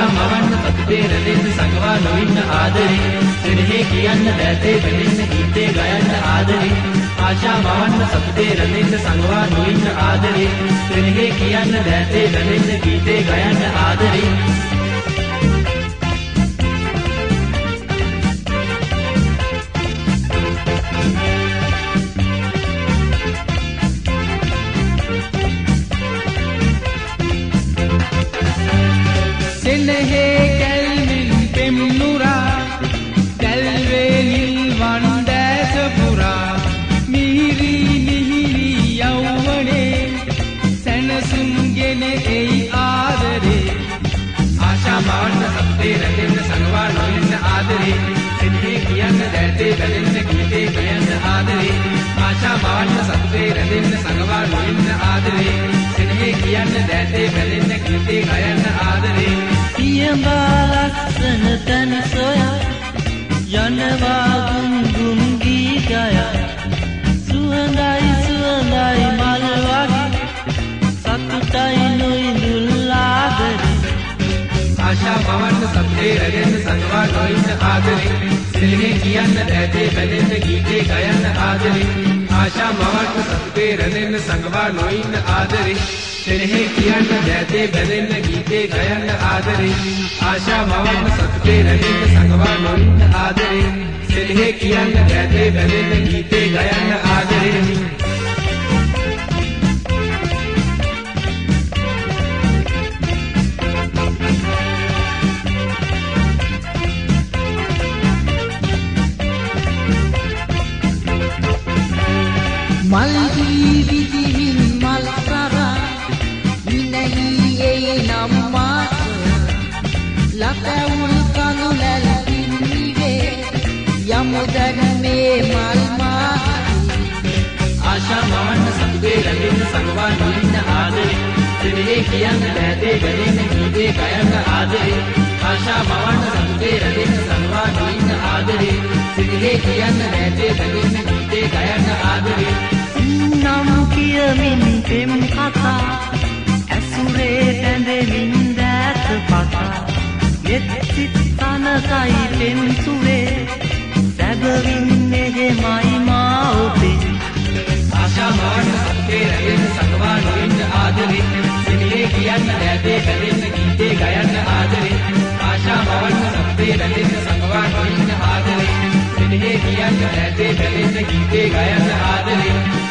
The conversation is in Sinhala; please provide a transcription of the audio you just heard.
ආශා මවන්න සතුටේ රැඳෙන්න සංගවා නොඉන්න ආදරේ සෙනෙහේ කියන්න දැතේ බැඳෙන්න ගීතේ ගයන්න ආදරේ ආශා මවන්න සතුටේ රැඳෙන්න සංගවා නොඉන්න ආදරේ සෙනෙහේ කියන්න දැතේ බැඳෙන්න ගීතේ ගයන්න ආදරේ සෙනෙහේ කැල්මින් පෙම් නුරා දැල්වේ නිල්වන් දැස පුරා මිහිරි මිහිරි යෞවනේ සැනසුම් ගෙන එයි ආදරේ ආශා මවන්න සතුටේ රැඳෙන්න සංගවා නොඉන්න ආදරේ සෙනෙහේ කියන්න දැතේ බැඳෙන්න ගීතේ ගයන්න ආදරේ ආශා මවන්න සතුටේ රැඳෙන්න සංගවා නොඉන්න ආදරේ සෙනෙහේ කියන්න දැතේ බැඳෙන්න ගීතේ ගයන්න ආදරේ පියඹා ලස්සන තන සොයා යනවා ගුන්ගුන් ගීතය සුවඳයි සුවඳයි මල් වගේ සතුටයි නොඉඳුල් ආදරේ ආශා මවන්න සතුටේ රැඳෙන්න සංගවා නොඉන්න ආදරේ සෙනෙහේ කියන්න දැතේ බැඳෙන්න ගීතේ ගයන්න ආදරේ ආශා මවන්න සතුටේ රැඳෙන්න සංගවා නොඉන්න ආදරේ සෙනෙහේ කියන්න දැතේ බැඳෙන්න ගීතේ ගයන්න ආදරේ ආශා මවන්න සතුටේ රැඳෙන්න සංගවා නොඉන්න ආදරේ සෙනෙහේ කියන්න දැතේ බැඳෙන්න ගීතේ ගයන්න ආදරේ මල් විදිහින් මල් සරා ඉනහි ඒ නම් මාස ලතවුල් කඳු ලැල පින්නිවේ යමුදන් මේ මල් මාසී ආශා මවන්න සතුටේ රැඳෙන්න සංගවා නොඉන්න ආදරේ සෙනෙහේ කියන්න දැතේ බැඳෙන්න ගීතේ ගයන්න ආදරේ ආශා මවන්න සතුටේ රැඳෙන්න සංගවා නොඉන්න ආදරේ සෙනෙහේ කියන්න දැතේ බැඳෙන්න ගීතේ ගයන්න ආදරේ නම් කියමින් පෙම් කතා ඇසුරේ බැඳෙමින් දැත පතා නෙත් සිත් තනසයි පෙම් සුවේ සැබවින් මෙහෙමයි මා ඔබේ ආශා මවන්න සතුටේ රැඳෙන්න සංගවා නොඉන්න ආදරේ සෙනෙහේ කියන්න දැතේ බැඳෙන්න ගීතේ ගයන්න ආදරේ ආශා මවන්න සතුටේ රැඳෙන්න සංගවා නොඉන්න ආදරේ සෙනෙහේ කියන්න දැතේ බැඳෙන්න ගීතේ ගයන්න ආදරේ